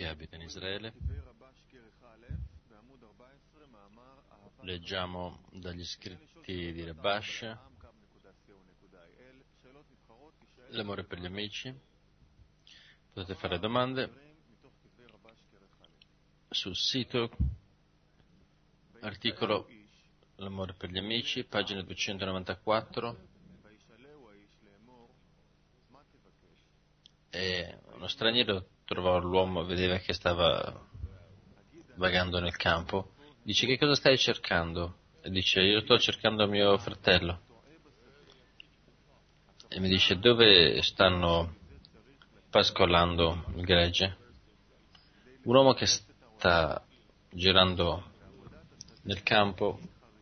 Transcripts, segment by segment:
che abita in Israele. Leggiamo dagli scritti di Rabash, l'amore per gli amici. Potete fare domande sul sito, articolo L'amore per gli amici, pagina 294. E uno straniero trovò l'uomo, vedeva che stava vagando nel campo. Dice: che cosa stai cercando? E dice: io sto cercando mio fratello. E mi dice: dove stanno pascolando il gregge? Un uomo che sta girando nel campo,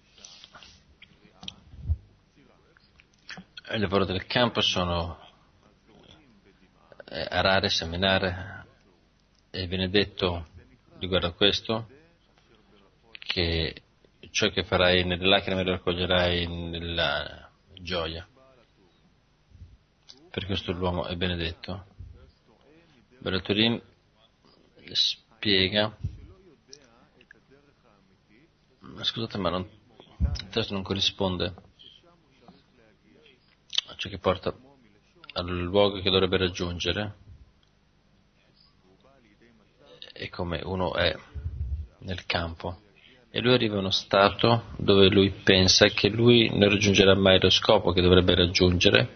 i lavori del campo sono arare, seminare, e viene detto riguardo a questo che ciò che farai nelle lacrime lo raccoglierai nella gioia. Per questo l'uomo è benedetto. Baraturin spiega, scusate, ma il testo non corrisponde a ciò che porta al luogo che dovrebbe raggiungere, e come uno è nel campo e lui arriva in uno stato dove lui pensa che lui non raggiungerà mai lo scopo che dovrebbe raggiungere,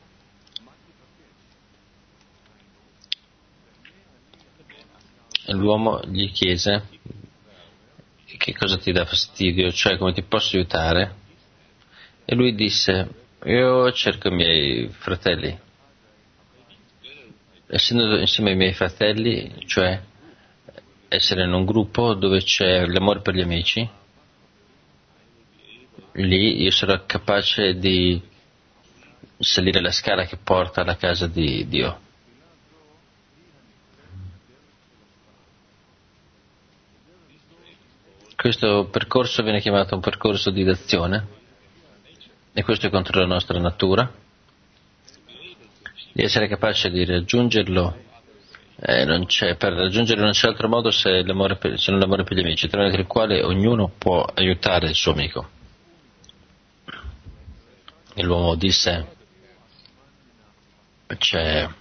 e l'uomo gli chiese: che cosa ti dà fastidio, cioè come ti posso aiutare? E lui disse: io cerco i miei fratelli. Essendo insieme ai miei fratelli, cioè essere in un gruppo dove c'è l'amore per gli amici, lì io sarò capace di salire la scala che porta alla casa di Dio. Questo percorso viene chiamato un percorso di d'azione, e questo è contro la nostra natura. Di essere capace di raggiungerlo, per raggiungerlo non c'è altro modo se non l'amore per gli amici, tramite il quale ognuno può aiutare il suo amico. E l'uomo disse che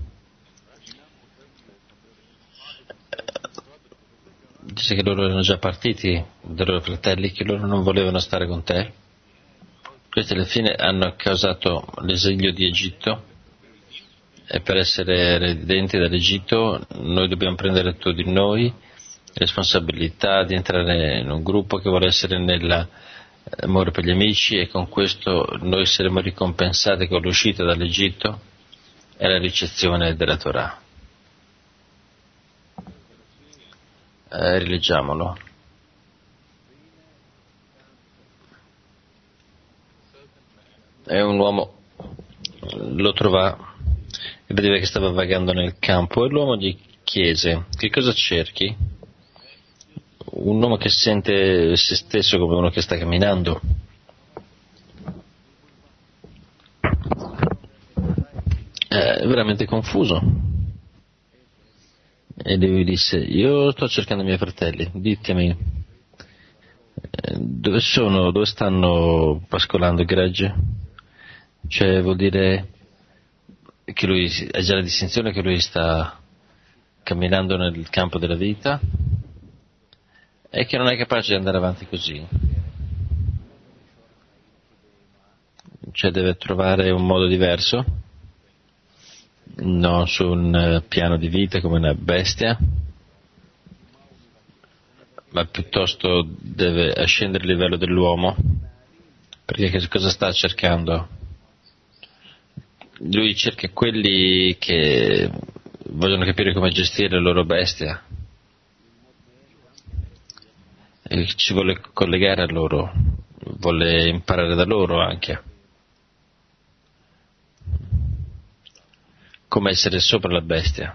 loro erano già partiti dai loro fratelli, che loro non volevano stare con te. Questi alla fine hanno causato l'esilio di Egitto, e per essere residenti dall'Egitto noi dobbiamo prendere su di noi responsabilità di entrare in un gruppo che vuole essere nell'amore per gli amici, e con questo noi saremo ricompensati con l'uscita dall'Egitto e la ricezione della Torah. Rileggiamolo. E un uomo lo trovò e vedeva che stava vagando nel campo, e l'uomo gli chiese: che cosa cerchi? Un uomo che sente se stesso come uno che sta camminando. È veramente confuso. E lui disse: io sto cercando i miei fratelli, ditemi dove sono, dove stanno pascolando il gregge? Cioè vuol dire che lui ha già la distinzione che lui sta camminando nel campo della vita e che non è capace di andare avanti così. Cioè deve trovare un modo diverso, non su un piano di vita come una bestia, ma piuttosto deve ascendere il livello dell'uomo, perché che cosa sta cercando? Lui cerca quelli che vogliono capire come gestire la loro bestia e ci vuole collegare a loro, vuole imparare da loro anche come essere sopra la bestia.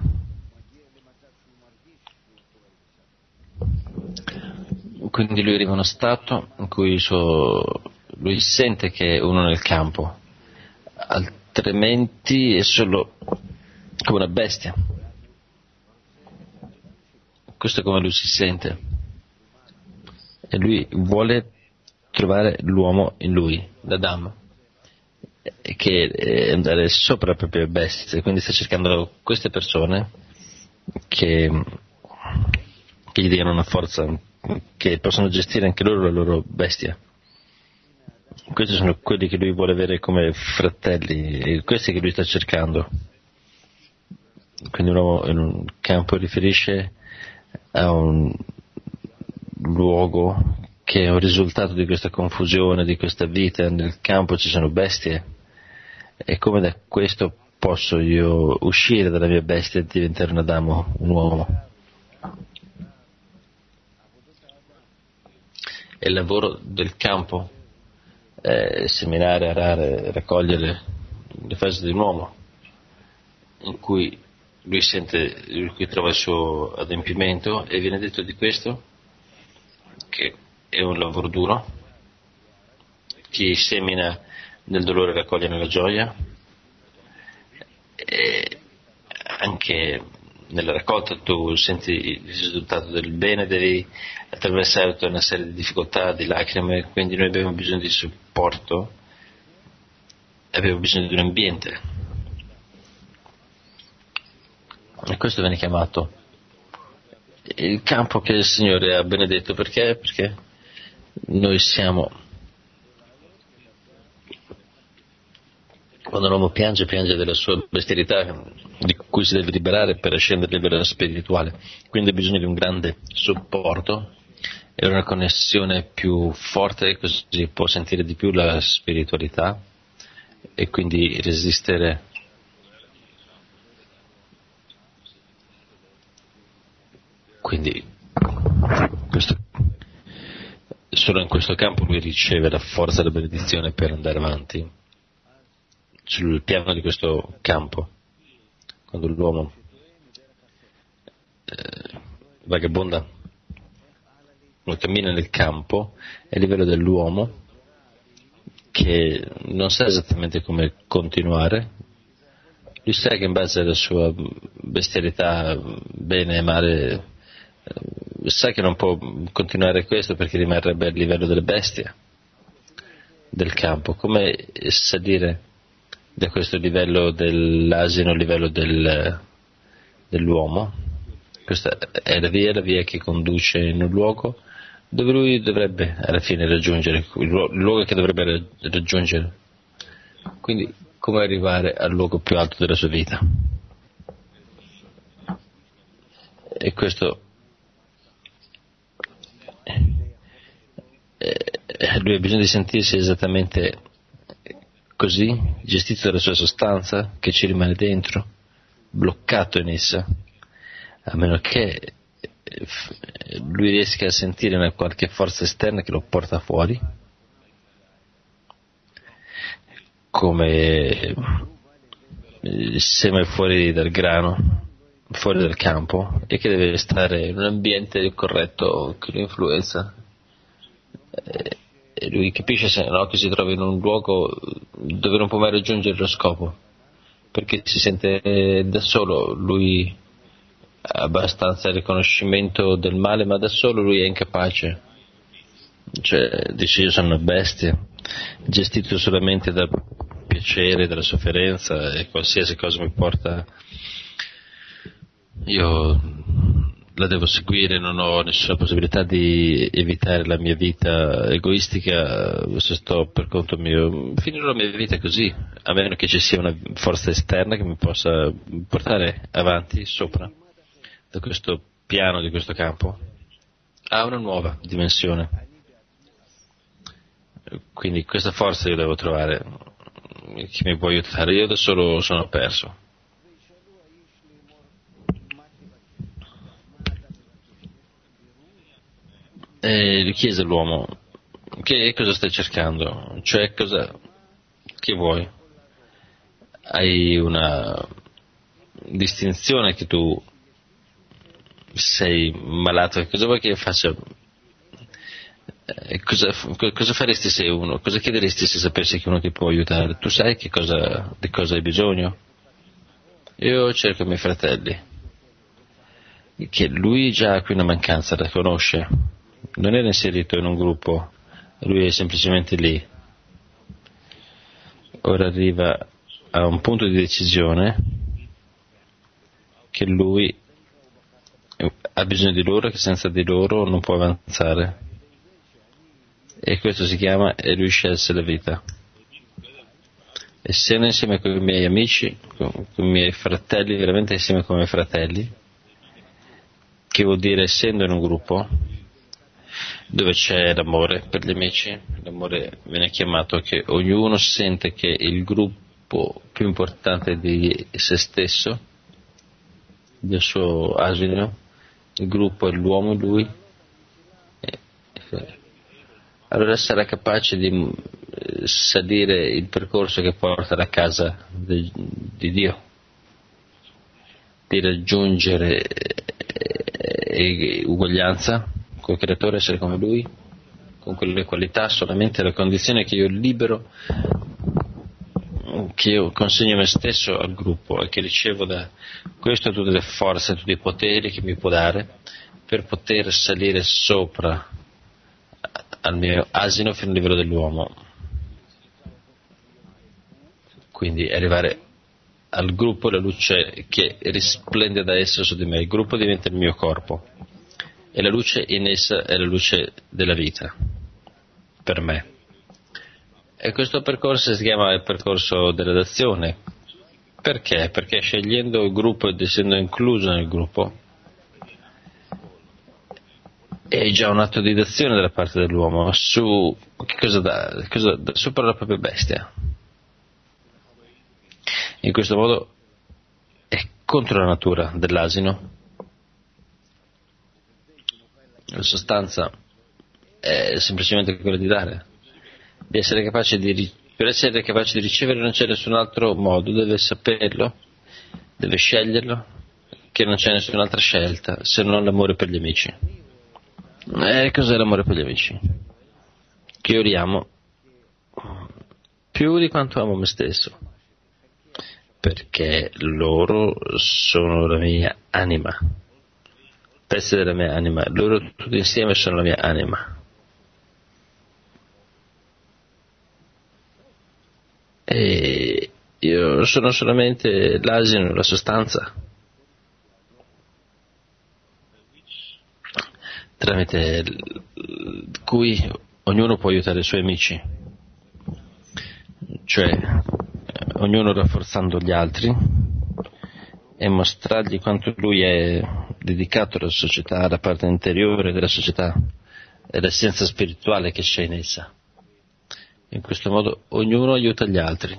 Quindi lui arriva in uno stato in cui lui sente che è uno nel campo, altrimenti è solo come una bestia. questo è come lui si sente, e lui vuole trovare l'uomo in lui, l'Adam, che è andare sopra le proprie bestie, quindi sta cercando queste persone che gli diano una forza, che possono gestire anche loro la loro bestia. Questi sono quelli che lui vuole avere come fratelli, e questi che lui sta cercando. Quindi un uomo in un campo riferisce a un luogo che è un risultato di questa confusione, di questa vita. Nel campo ci sono bestie, e come da questo posso io uscire dalla mia bestia e diventare un Adamo, un uomo. E il lavoro del campo è seminare, arare, raccogliere le fasi di un uomo, in cui in cui trova il suo adempimento, e viene detto di questo che è un lavoro duro. Chi semina nel dolore raccoglie nella gioia, e anche nella raccolta tu senti il risultato del bene, devi attraversare tutta una serie di difficoltà, di lacrime, quindi noi abbiamo bisogno di supporto, abbiamo bisogno di un ambiente, e questo viene chiamato il campo che il Signore ha benedetto. Perché? Perché noi siamo, quando l'uomo piange della sua bestialità di cui si deve liberare per ascendere a livello spirituale, quindi ha bisogno di un grande supporto e una connessione più forte, così può sentire di più la spiritualità e quindi resistere solo in questo campo lui riceve la forza e la benedizione per andare avanti sul piano di questo campo. Quando l'uomo vagabonda, cammina nel campo, è a livello dell'uomo che non sa esattamente come continuare. Lui sa che in base alla sua bestialità, bene e male, sa che non può continuare questo perché rimarrebbe a livello delle bestie del campo. Come salire da questo livello dell'asino al livello dell'uomo? Questa è la via che conduce in un luogo dove lui dovrebbe alla fine raggiungere, il luogo che dovrebbe raggiungere. Quindi come arrivare al luogo più alto della sua vita? E questo lui ha bisogno di sentirsi esattamente così, gestito dalla sua sostanza che ci rimane dentro, bloccato in essa, a meno che lui riesca a sentire una qualche forza esterna che lo porta fuori, come il seme fuori dal grano, fuori dal campo, e che deve stare in un ambiente corretto che lo influenza. E lui capisce se no che si trova in un luogo dove non può mai raggiungere lo scopo, perché si sente da solo. Lui ha abbastanza riconoscimento del male, ma da solo lui è incapace. Cioè dice: io sono una bestia, gestito solamente dal piacere, dalla sofferenza, e qualsiasi cosa mi porta io la devo seguire, non ho nessuna possibilità di evitare la mia vita egoistica. Se sto per conto mio, finirò la mia vita così, a meno che ci sia una forza esterna che mi possa portare avanti, sopra, da questo piano, di questo campo, a una nuova dimensione. Quindi questa forza io devo trovare, che mi può aiutare. Io da solo sono perso. E gli chiese all'uomo: che cosa stai cercando? Cioè, che vuoi? Hai una distinzione che tu sei malato, che cosa vuoi che io faccia? Cosa faresti se uno, cosa chiederesti se sapessi che uno ti può aiutare? Tu sai di cosa hai bisogno? Io cerco i miei fratelli. che lui già ha qui una mancanza, la conosce, non era inserito in un gruppo, lui è semplicemente lì. Ora arriva a un punto di decisione che lui ha bisogno di loro, che senza di loro non può avanzare, e questo si chiama e lui scelse la vita. Essendo insieme con i miei amici, con i miei fratelli, veramente insieme con i miei fratelli, che vuol dire essendo in un gruppo dove c'è l'amore per gli amici, l'amore viene chiamato che ognuno sente che il gruppo più importante di se stesso, del suo asino, il gruppo è l'uomo in lui, allora sarà capace di salire il percorso che porta alla casa di Dio, di raggiungere uguaglianza col creatore, essere come lui, con quelle qualità, solamente alla condizione che io libero, che io consegno me stesso al gruppo e che ricevo da questo tutte le forze, tutti i poteri che mi può dare per poter salire sopra al mio asino fino al livello dell'uomo, quindi arrivare al gruppo, la luce che risplende da esso su di me. Il gruppo diventa il mio corpo e la luce in essa è la luce della vita per me. E questo percorso si chiama il percorso della dazione. Perché? Perché scegliendo il gruppo ed essendo incluso nel gruppo è già un atto di dazione da parte dell'uomo su che cosa dà? Sopra la propria bestia. In questo modo è contro la natura dell'asino. La sostanza è semplicemente quella di dare, di essere capace per essere capace di ricevere non c'è nessun altro modo, deve saperlo, deve sceglierlo, che non c'è nessun'altra scelta se non l'amore per gli amici. Cos'è l'amore per gli amici? Che io li amo più di quanto amo me stesso, perché loro sono la mia anima, pezzi della mia anima, loro tutti insieme sono la mia anima. E io sono solamente l'asino, la sostanza, tramite cui ognuno può aiutare i suoi amici, cioè ognuno rafforzando gli altri e mostrargli quanto lui è dedicato alla società, alla parte interiore della società e l'essenza spirituale che c'è in essa. In questo modo ognuno aiuta gli altri,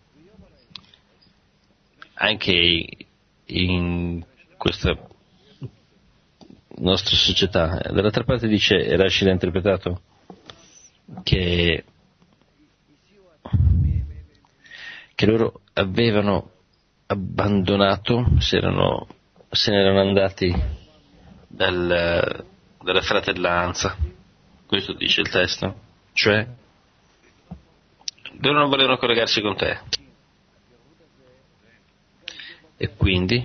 anche in questa nostra società. Dall'altra parte dice, Rashi l'ha interpretato, che loro avevano abbandonato, se ne erano andati dalla fratellanza. Questo dice il testo, cioè loro non volevano collegarsi con te e quindi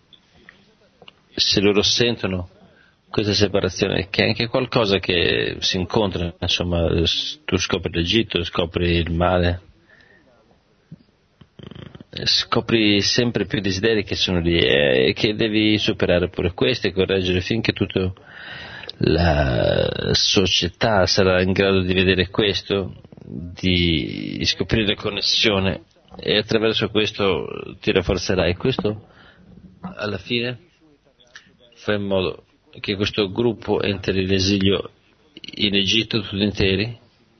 se loro sentono questa separazione, che è anche qualcosa che si incontra, insomma, tu scopri l'Egitto, scopri il male, scopri sempre più desideri che sono lì e che devi superare pure questo e correggere finché tutta la società sarà in grado di vedere questo, di scoprire la connessione e attraverso questo ti rafforzerai. Questo alla fine fa in modo che questo gruppo entri in esilio in Egitto tutti interi,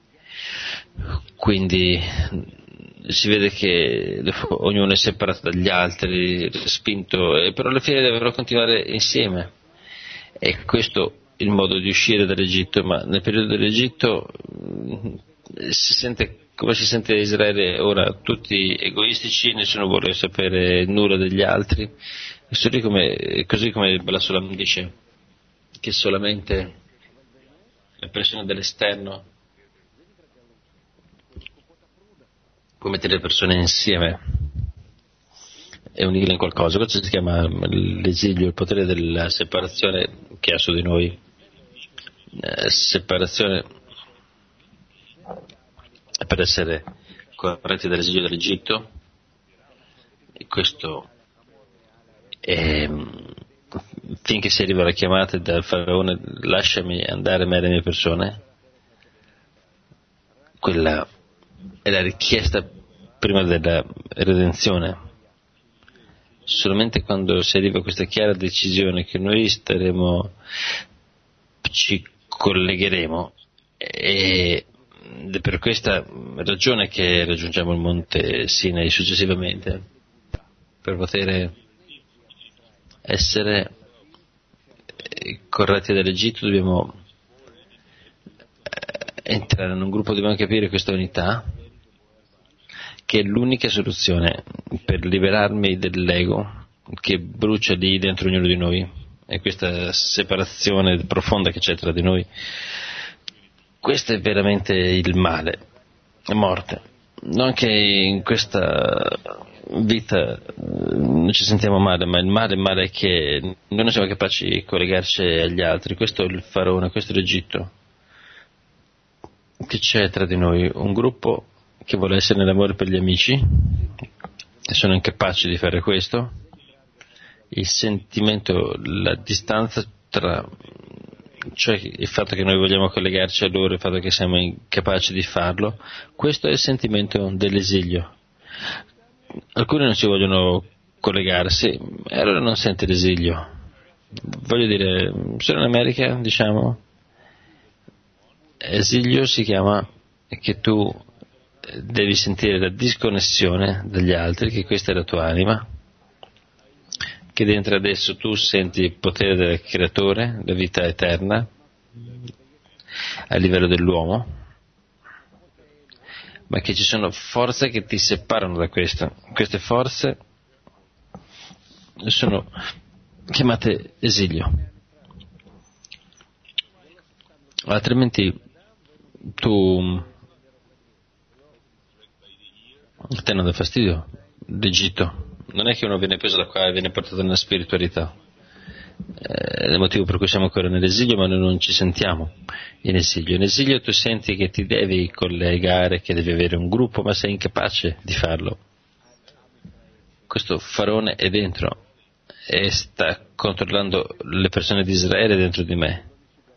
quindi si vede che ognuno è separato dagli altri, spinto, però alla fine devono continuare insieme. E questo è il modo di uscire dall'Egitto, ma nel periodo dell'Egitto si sente come si sente Israele ora, tutti egoistici, nessuno vuole sapere nulla degli altri, così come Balasulam dice che solamente la pressione dell'esterno può mettere le persone insieme, e unirla in qualcosa. Questo si chiama l'esilio, il potere della separazione che ha su di noi. Separazione per essere corretti dall'esilio dell'Egitto, e questo è, finché si arriva alla chiamata dal faraone: lasciami andare me e le mie persone. Quella è la richiesta prima della redenzione. Solamente quando si arriva a questa chiara decisione che noi ci collegheremo, ed è per questa ragione che raggiungiamo il monte Sinai successivamente, per poter essere corretti dall'Egitto. Dobbiamo entrare in un gruppo, dobbiamo capire questa unità, che è l'unica soluzione per liberarmi dell'ego che brucia lì dentro ognuno di noi, e questa separazione profonda che c'è tra di noi. Questo è veramente il male, la morte. Non che in questa vita non ci sentiamo male, ma il male è che noi non siamo capaci di collegarci agli altri. Questo è il faraone, questo è l'Egitto che c'è tra di noi, un gruppo che vuole essere nell'amore per gli amici e sono incapaci di fare questo. Il sentimento, la distanza tra, cioè il fatto che noi vogliamo collegarci a loro, il fatto che siamo incapaci di farlo, questo è il sentimento dell'esilio. Alcuni non si vogliono collegarsi e allora non sente l'esilio. Voglio dire, sono in America, diciamo, esilio si chiama che tu devi sentire la disconnessione dagli altri, che questa è la tua anima, che dentro adesso tu senti il potere del creatore, la vita eterna a livello dell'uomo, ma che ci sono forze che ti separano da questo. Queste forze sono chiamate esilio, altrimenti a te non dà fastidio l'Egitto. Non è che uno viene preso da qua e viene portato nella spiritualità. È il motivo per cui siamo ancora nell'esilio, ma noi non ci sentiamo in esilio. In esilio tu senti che ti devi collegare, che devi avere un gruppo, ma sei incapace di farlo. Questo faraone è dentro e sta controllando le persone di Israele dentro di me.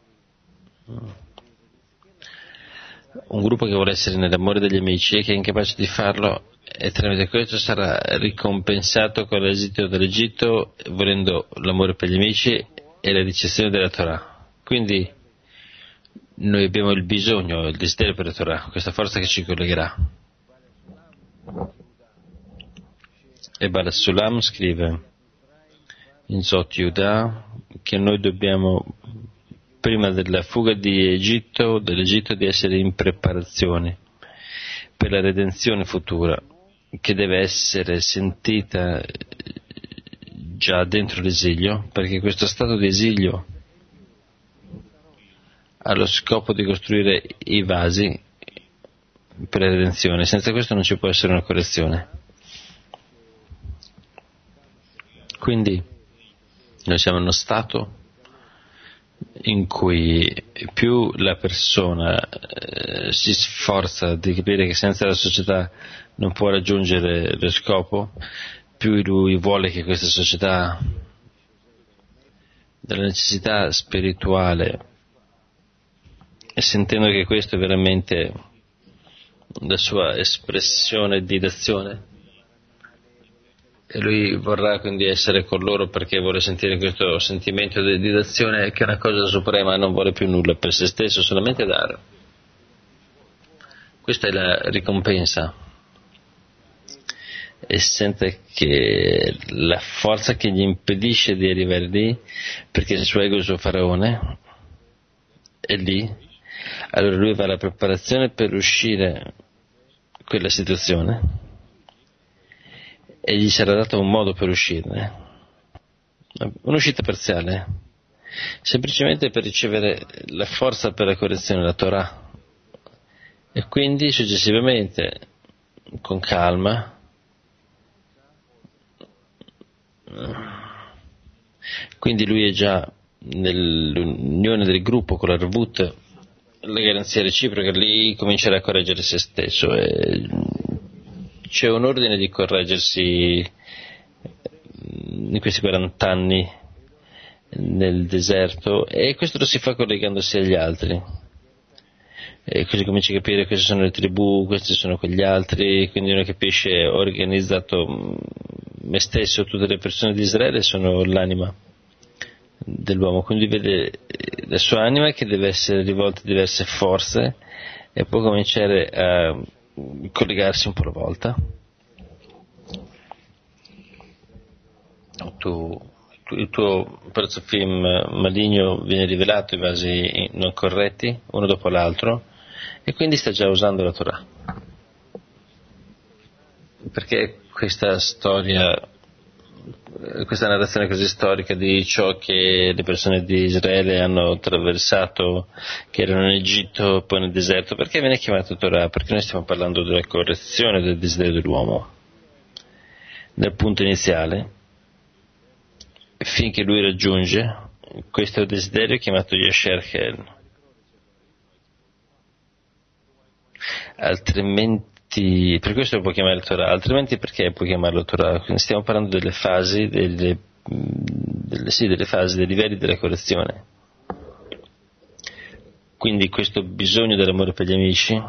Un gruppo che vuole essere nell'amore degli amici e che è incapace di farlo, e tramite questo sarà ricompensato con l'esito dell'Egitto, volendo l'amore per gli amici e la ricezione della Torah. Quindi noi abbiamo il bisogno, il desiderio per la Torah, questa forza che ci collegherà. E Baal Sulam scrive in Zot Yehuda che noi dobbiamo, prima della fuga dell'Egitto, di essere in preparazione per la redenzione futura, che deve essere sentita già dentro l'esilio, perché questo stato di esilio ha lo scopo di costruire i vasi per la redenzione. Senza questo non ci può essere una correzione. Quindi noi siamo in uno stato in cui più la persona si sforza di capire che senza la società non può raggiungere lo scopo, più lui vuole che questa società, della necessità spirituale, e sentendo che questo è veramente la sua espressione di d'azione, e lui vorrà quindi essere con loro perché vuole sentire questo sentimento di d'azione, che è una cosa suprema, non vuole più nulla per se stesso, solamente dare. Questa è la ricompensa, e sente che la forza che gli impedisce di arrivare lì, perché il suo ego, il suo faraone è lì, allora lui va alla preparazione per uscire da quella situazione e gli sarà dato un modo per uscirne, un'uscita parziale, semplicemente per ricevere la forza per la correzione della Torah, e quindi successivamente con calma Quindi lui è già nell'unione del gruppo con la Revut, la garanzia reciproca, lì comincerà a correggere se stesso. C'è un ordine di correggersi in questi 40 anni nel deserto, e questo lo si fa collegandosi agli altri, e così cominci a capire queste sono le tribù, questi sono quegli altri, quindi uno capisce: ho organizzato me stesso, tutte le persone di Israele sono l'anima dell'uomo, quindi vede la sua anima che deve essere rivolta a diverse forze e può cominciare a collegarsi un po' alla volta. Il tuo pezzo film maligno viene rivelato in vasi non corretti, uno dopo l'altro, e quindi sta già usando la Torah. Perché questa storia, questa narrazione così storica di ciò che le persone di Israele hanno attraversato, che erano in Egitto, poi nel deserto, perché viene chiamato Torah? Perché noi stiamo parlando della correzione del desiderio dell'uomo, dal punto iniziale, finché lui raggiunge questo desiderio chiamato Yasher Hel. Altrimenti, per questo lo può chiamare Torah, altrimenti perché può chiamarlo Torah? Quindi stiamo parlando delle fasi, delle fasi, dei livelli della correzione. Quindi questo bisogno dell'amore per gli amici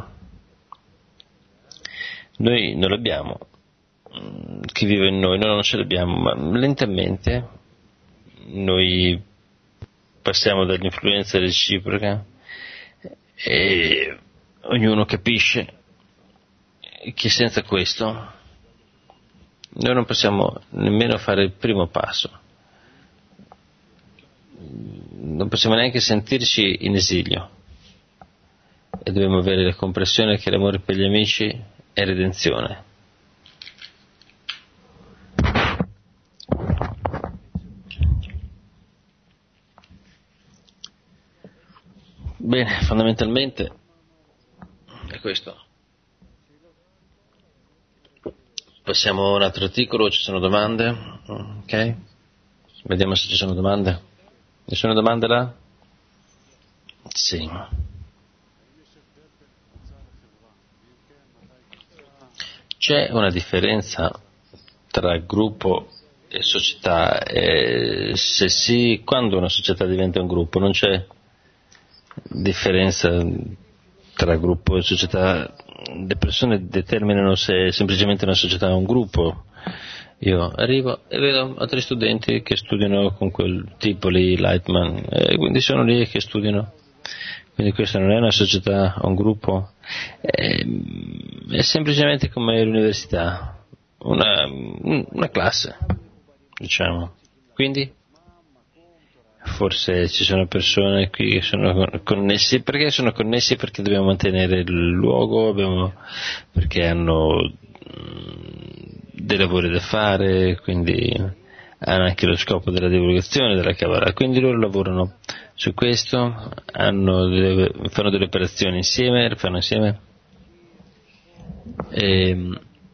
noi non l'abbiamo, che vive in noi non ce l'abbiamo, ma lentamente noi passiamo dall'influenza reciproca e ognuno capisce che senza questo noi non possiamo nemmeno fare il primo passo, non possiamo neanche sentirci in esilio, e dobbiamo avere la comprensione che l'amore per gli amici è redenzione. Bene, fondamentalmente è questo. Passiamo a un altro articolo, ci sono domande? Ok? Vediamo se ci sono domande. Nessuna domanda là? Sì. C'è una differenza tra gruppo e società? Se sì, quando una società diventa un gruppo? Non c'è differenza tra gruppo e società? Le persone determinano se semplicemente una società è un gruppo. Io arrivo e vedo altri studenti che studiano con quel tipo lì, Lightman, e quindi sono lì che studiano. Quindi questa non è una società o un gruppo, è semplicemente come l'università, una classe, diciamo. Quindi forse ci sono persone qui che sono connessi. Perché sono connessi? Perché dobbiamo mantenere il luogo, perché hanno dei lavori da fare, quindi hanno anche lo scopo della divulgazione, della Kabbalah, quindi loro lavorano su questo, fanno delle operazioni insieme, le fanno insieme, e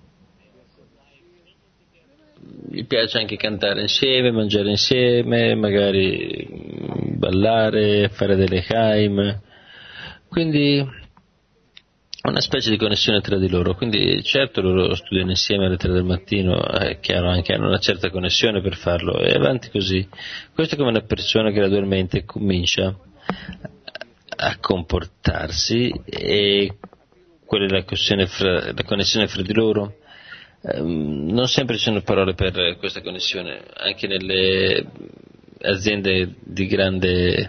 gli piace anche cantare insieme, mangiare insieme, magari ballare, fare delle Chaim, quindi una specie di connessione tra di loro. Quindi certo loro studiano insieme alle 3 del mattino, è chiaro, anche hanno una certa connessione per farlo, e avanti così. Questo è come una persona che gradualmente comincia a comportarsi, e quella è la connessione fra di loro. Non sempre ci sono parole per questa connessione, anche nelle aziende di grande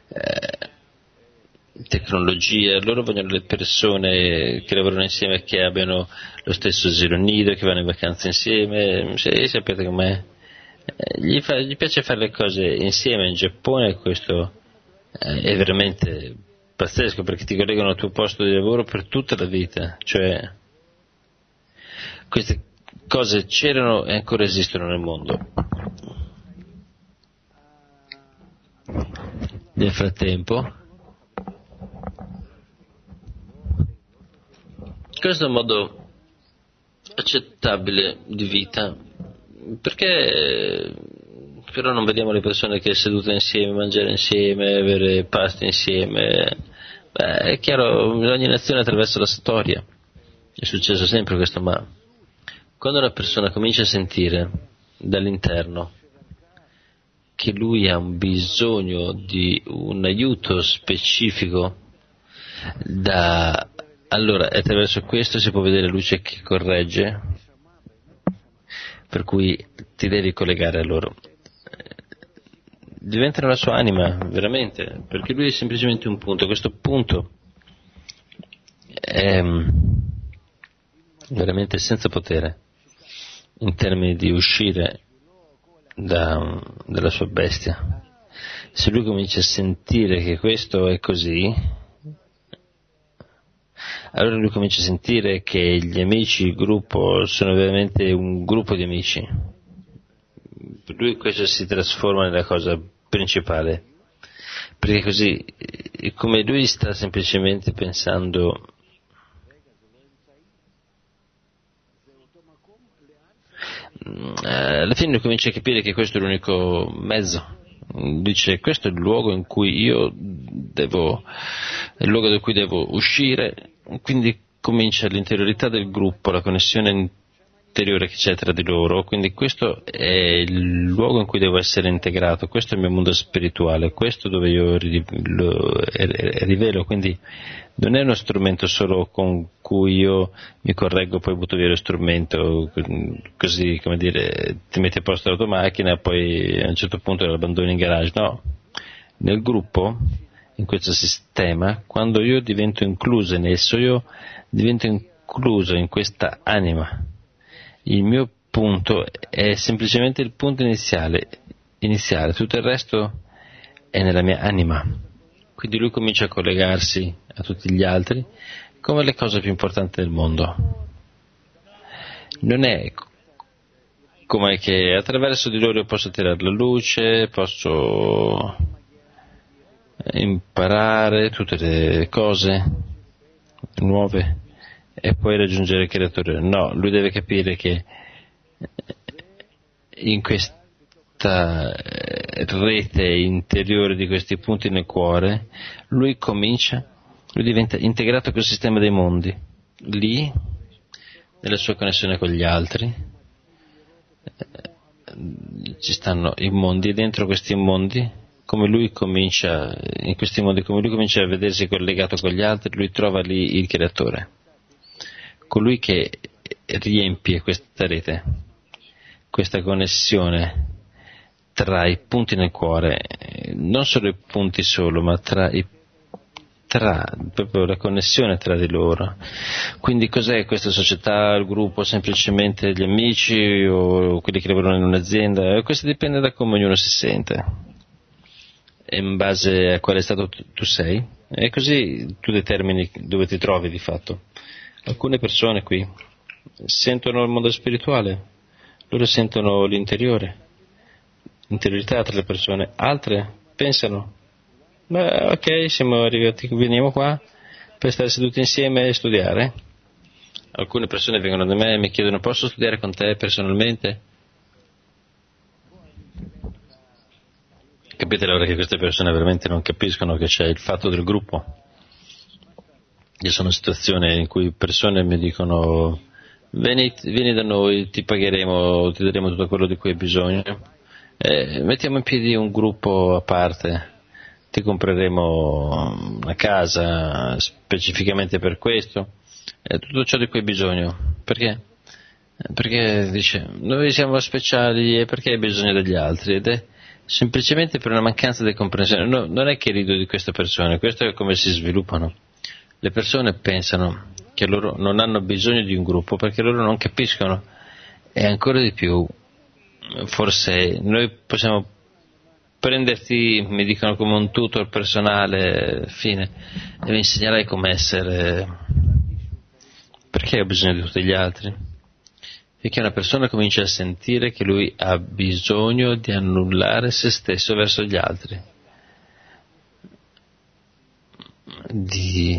tecnologia, loro vogliono le persone che lavorano insieme, che abbiano lo stesso asilo nido, che vanno in vacanza insieme. Sapete com'è? Gli piace fare le cose insieme. In Giappone questo è veramente pazzesco, perché ti collegano al tuo posto di lavoro per tutta la vita, cioè queste cose c'erano e ancora esistono nel mondo. Nel frattempo, questo è un modo accettabile di vita, Perché però non vediamo le persone che sedute insieme, mangiare insieme, avere pasti insieme? Beh, è chiaro, ogni nazione attraverso la storia. È successo sempre questo, ma quando una persona comincia a sentire dall'interno che lui ha un bisogno di un aiuto specifico, allora attraverso questo si può vedere luce che corregge, per cui ti devi collegare a loro. Diventano la sua anima, veramente, perché lui è semplicemente un punto. Questo punto è veramente senza potere in termini di uscire dalla sua bestia. Se lui comincia a sentire che questo è così, allora lui comincia a sentire che gli amici, il gruppo, sono veramente un gruppo di amici. Per lui questo si trasforma nella cosa principale, perché così, come lui sta semplicemente pensando alla fine comincia a capire che questo è l'unico mezzo. Dice, questo è il luogo in cui è il luogo da cui devo uscire, quindi comincia l'interiorità del gruppo, la connessione interiore che c'è tra di loro, quindi questo è il luogo in cui devo essere integrato, questo è il mio mondo spirituale, questo dove io lo rivelo, quindi non è uno strumento solo con cui io mi correggo, poi butto via lo strumento, così, come dire, ti metti a posto la tua macchina e poi a un certo punto la abbandoni in garage. No, nel gruppo, in questo sistema, quando io divento incluso in esso, io divento incluso in questa anima. Il mio punto è semplicemente il punto iniziale, tutto il resto è nella mia anima. Quindi lui comincia a collegarsi a tutti gli altri come le cose più importanti del mondo. Non è come che attraverso di loro posso tirare la luce, posso imparare tutte le cose nuove e poi raggiungere il creatore. No, lui deve capire che in questa rete interiore di questi punti nel cuore, lui diventa integrato col sistema dei mondi, lì, nella sua connessione con gli altri, ci stanno i mondi e dentro questi mondi, in questi mondi, come lui comincia a vedersi collegato con gli altri, lui trova lì il creatore, colui che riempie questa rete, questa connessione tra i punti nel cuore, non solo i punti solo, ma proprio la connessione tra di loro. Quindi cos'è questa società, il gruppo, semplicemente gli amici o quelli che lavorano in un'azienda? Questo dipende da come ognuno si sente, e in base a quale stato tu sei, e così tu determini dove ti trovi di fatto. Alcune persone qui sentono il mondo spirituale, loro sentono l'interiorità tra le persone, altre pensano, beh, ok, siamo arrivati, veniamo qua per stare seduti insieme e studiare. Alcune persone vengono da me e mi chiedono, posso studiare con te personalmente? Capite allora che queste persone veramente non capiscono che c'è il fatto del gruppo. Io sono in situazioni in cui persone mi dicono, vieni da noi, ti pagheremo, ti daremo tutto quello di cui hai bisogno, mettiamo in piedi un gruppo a parte, ti compreremo una casa specificamente per questo, tutto ciò di cui hai bisogno. Perché? Perché dice, noi siamo speciali e perché hai bisogno degli altri? Ed è semplicemente per una mancanza di comprensione. No, non è che rido di queste persone, questo è come si sviluppano. Le persone pensano che loro non hanno bisogno di un gruppo perché loro non capiscono, e ancora di più, forse noi possiamo prenderti, mi dicono, come un tutor personale, fine, e mi insegnerai come essere. Perché ho bisogno di tutti gli altri? Perché una persona comincia a sentire che lui ha bisogno di annullare se stesso verso gli altri, di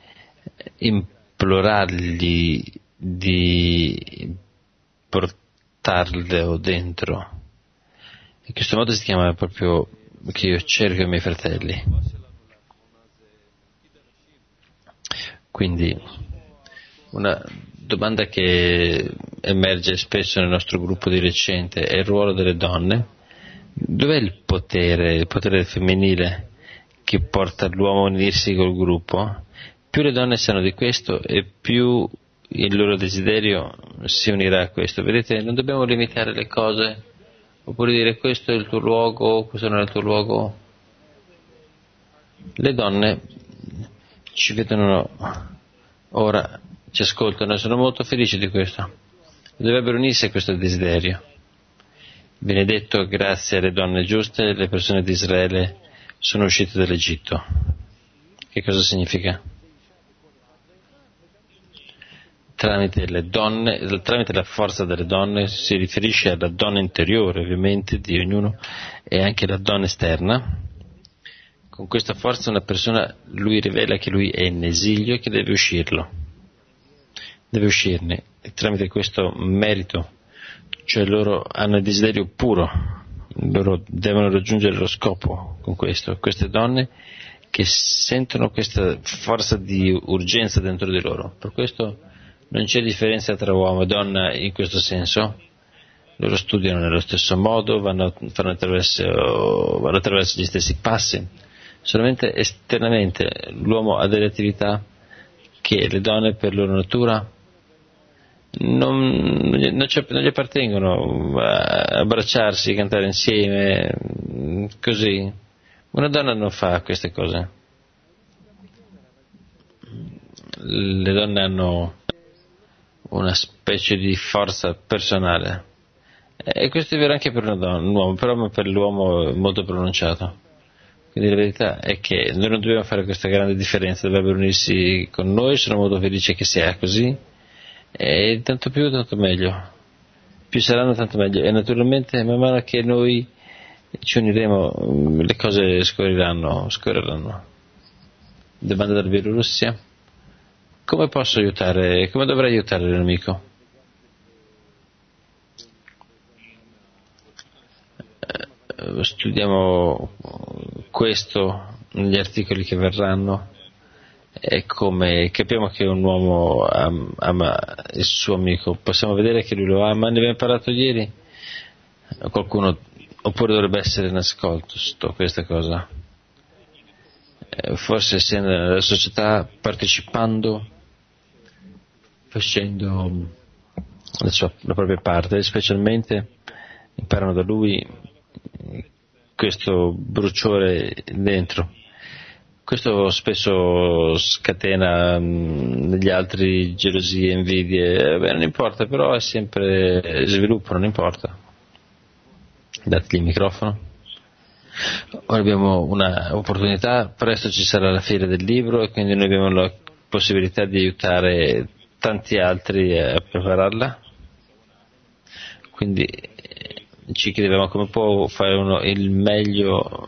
implorargli di portarlo dentro. In questo modo si chiama proprio che io cerco i miei fratelli. Quindi una domanda che emerge spesso nel nostro gruppo di recente è il ruolo delle donne. Dov'è il potere femminile che porta l'uomo a unirsi col gruppo? Più le donne sanno di questo e più il loro desiderio si unirà a questo. Vedete, non dobbiamo limitare le cose, oppure dire questo è il tuo luogo, questo non è il tuo luogo. Le donne ci vedono ora, ci ascoltano e sono molto felici di questo. Dovrebbero unirsi a questo desiderio. Viene detto, grazie alle donne giuste, le persone di Israele sono uscite dall'Egitto. Che cosa significa? Tramite le donne, tramite la forza delle donne, si riferisce alla donna interiore, ovviamente, di ognuno, e anche alla donna esterna. Con questa forza una persona, lui rivela che lui è in esilio e che deve uscirne. E tramite questo merito, cioè loro hanno il desiderio puro, loro devono raggiungere lo scopo con questo. Queste donne che sentono questa forza di urgenza dentro di loro. Per questo non c'è differenza tra uomo e donna in questo senso. Loro studiano nello stesso modo, vanno attraverso gli stessi passi. Solamente esternamente l'uomo ha delle attività che le donne per loro natura non gli appartengono, abbracciarsi, cantare insieme, così. Una donna non fa queste cose. Le donne hanno una specie di forza personale, e questo è vero anche per un uomo, però per l'uomo è molto pronunciato. Quindi la verità è che noi non dobbiamo fare questa grande differenza, dovrebbero unirsi con noi, sono molto felice che sia così, e tanto più tanto meglio, più saranno tanto meglio, e naturalmente man mano che noi ci uniremo le cose scorreranno. Domanda dalla Bielorussia: come posso aiutare, come dovrei aiutare l'amico? Studiamo questo negli articoli che verranno, e come capiamo che un uomo ama il suo amico, possiamo vedere che lui lo ama. Ne abbiamo parlato ieri. Qualcuno, oppure dovrebbe essere nascosto questa cosa, forse essendo nella società, partecipando, facendo la propria parte, specialmente imparano da lui questo bruciore dentro. Questo spesso scatena negli altri gelosie, invidie. Non importa, però è sempre sviluppo, non importa. Dategli il microfono. Ora abbiamo una opportunità, presto ci sarà la fiera del libro, e quindi noi abbiamo la possibilità di aiutare tanti altri a prepararla. Quindi ci chiedevamo come può fare uno il meglio,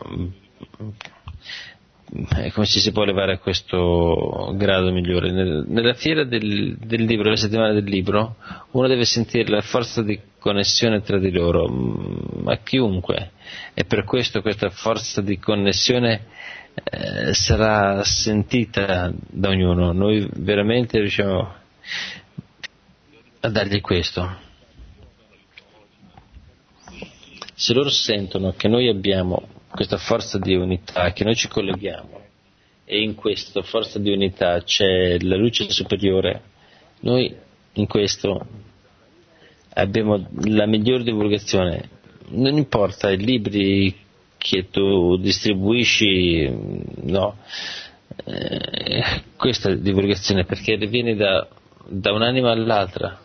come ci si può elevare a questo grado migliore. Nella fiera del libro, la settimana del libro, uno deve sentire la forza di connessione tra di loro, ma chiunque, e per questo questa forza di connessione sarà sentita da ognuno. Noi veramente riusciamo a dargli questo. Se loro sentono che noi abbiamo questa forza di unità, che noi ci colleghiamo, e in questa forza di unità c'è la luce superiore, noi in questo abbiamo la miglior divulgazione. Non importa i libri che tu distribuisci, no, questa divulgazione, perché viene da un'anima all'altra.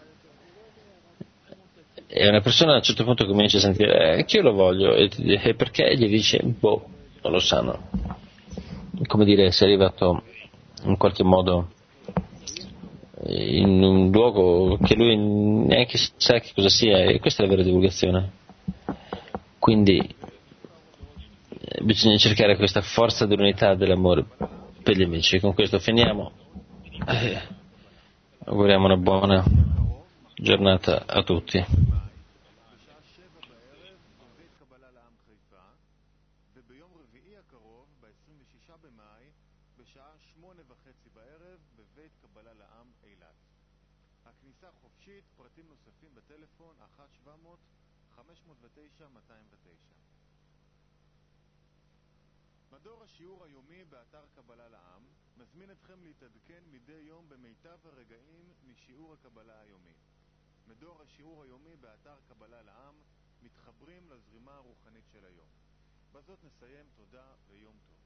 E una persona a un certo punto comincia a sentire anch'io lo voglio, e perché gli dice non lo sanno, come dire, sei arrivato in qualche modo in un luogo che lui neanche sa che cosa sia, e questa è la vera divulgazione. Quindi bisogna cercare questa forza dell'unità, dell'amore per gli amici. Con questo finiamo, auguriamo una buona giornata a tutti. 3 במאי בשעה 8:30 בערב בבית קבלה לעם אילת. הכניסה חופשית, פרטים נוספים בטלפון 1-700-509-209. מדור השיעור היומי באתר קבלה לעם מזמין אתכם להתעדכן מדי יום במיטב הרגעים משיעור הקבלה היומי. מדור השיעור היומי באתר קבלה לעם מתחברים לזרימה הרוחנית של היום. בזאת נסיים, תודה ויום טוב.